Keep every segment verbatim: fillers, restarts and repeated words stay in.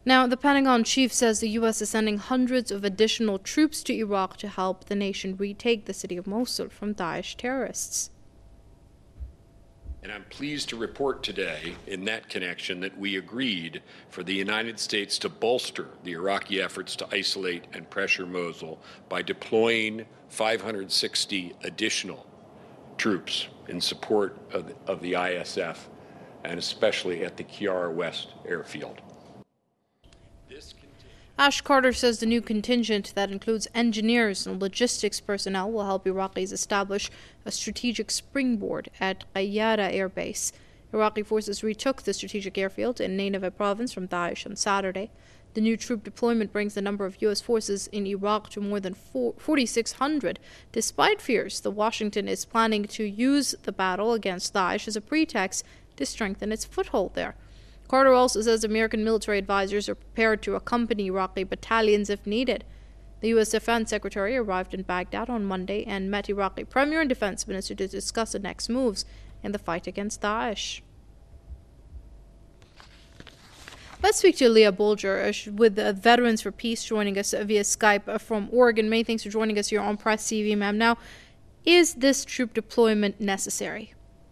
Now, the Pentagon chief says the U S is sending hundreds of additional troops to Iraq to help the nation retake the city of Mosul from Daesh terrorists. And I'm pleased to report today, in that connection, that we agreed for the United States to bolster the Iraqi efforts to isolate and pressure Mosul by deploying five hundred sixty additional troops in support of the, of the I S F, and especially at the Kiara West airfield. Ash Carter says the new contingent that includes engineers and logistics personnel will help Iraqis establish a strategic springboard at Qayyada Air Base. Iraqi forces retook the strategic airfield in Nineveh province from Daesh on Saturday. The new troop deployment brings the number of U S forces in Iraq to more than forty-six hundred, despite fears that Washington is planning to use the battle against Daesh as a pretext to strengthen its foothold there. Carter also says American military advisors are prepared to accompany Iraqi battalions if needed. The U S Defense Secretary arrived in Baghdad on Monday and met Iraqi Premier and Defense Minister to discuss the next moves in the fight against Daesh. Let's speak to Leah Bolger with the Veterans for Peace joining us via Skype from Oregon. Many thanks for joining us here on Press T V, ma'am. Now, is this troop deployment necessary?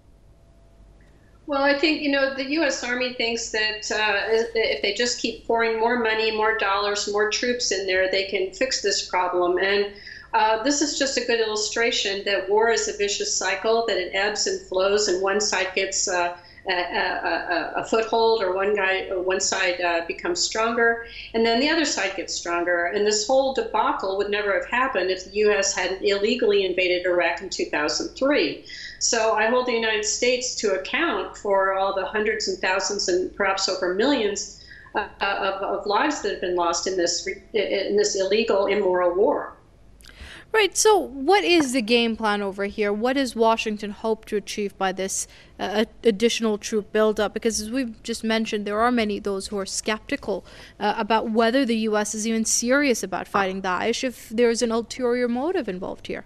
Well, I think, you know, the U S Army thinks that uh, if they just keep pouring more money, more dollars, more troops in there, they can fix this problem. And uh, this is just a good illustration that war is a vicious cycle, that it ebbs and flows, and one side gets uh, a, a, a foothold, or one guy, or one side uh, becomes stronger, and then the other side gets stronger. And this whole debacle would never have happened if the U S had illegally invaded Iraq in two thousand three. So I hold the United States to account for all the hundreds and thousands and perhaps over millions uh, of, of lives that have been lost in this in this illegal, immoral war. Right. So what is the game plan over here? What does Washington hope to achieve by this uh, additional troop buildup? Because as we've just mentioned, there are many of those who are skeptical uh, about whether the U S is even serious about fighting Daesh if there's an ulterior motive involved here.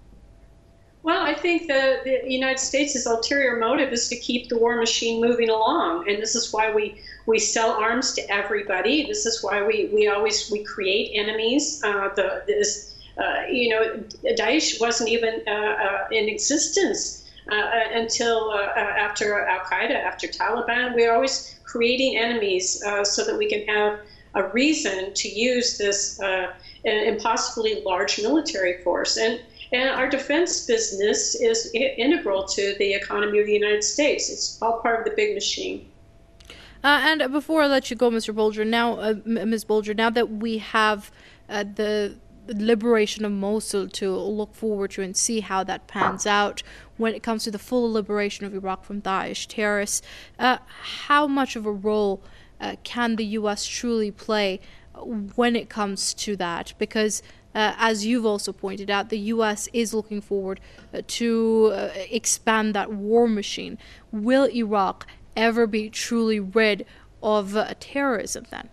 Well, I think the, the United States' ulterior motive is to keep the war machine moving along. And this is why we, we sell arms to everybody. This is why we, we always we create enemies. Uh, the, this, uh, you know, Daesh wasn't even uh, uh, in existence uh, until uh, after Al-Qaeda, after Taliban. We're always creating enemies uh, so that we can have a reason to use this uh, impossibly large military force. And And our defense business is integral to the economy of the United States. It's all part of the big machine. Uh, and before I let you go, Mister Bolger, now, uh, Miz Bolger, now that we have uh, the, the liberation of Mosul to look forward to and see how that pans out when it comes to the full liberation of Iraq from Daesh terrorists, uh, how much of a role uh, can the U S truly play when it comes to that? Because Uh, as you've also pointed out, the U S is looking forward uh, to uh, expand that war machine. Will Iraq ever be truly rid of uh, terrorism then?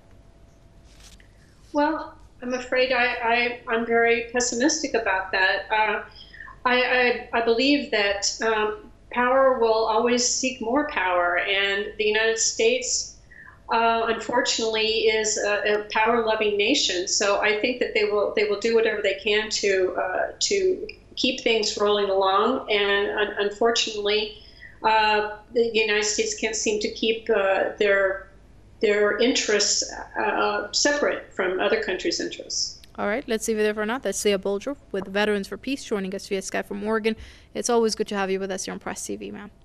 Well, I'm afraid I, I, I'm very pessimistic about that. Uh, I, I, I believe that um, power will always seek more power, and the United States Uh, unfortunately, is a, a power-loving nation. So I think that they will they will do whatever they can to uh, to keep things rolling along. And un unfortunately, uh, the United States can't seem to keep uh, their their interests uh, separate from other countries' interests. All right, let's leave it there for now. That's Leah Bolger with Veterans for Peace joining us via Skype from Oregon. It's always good to have you with us here on Press T V, ma'am.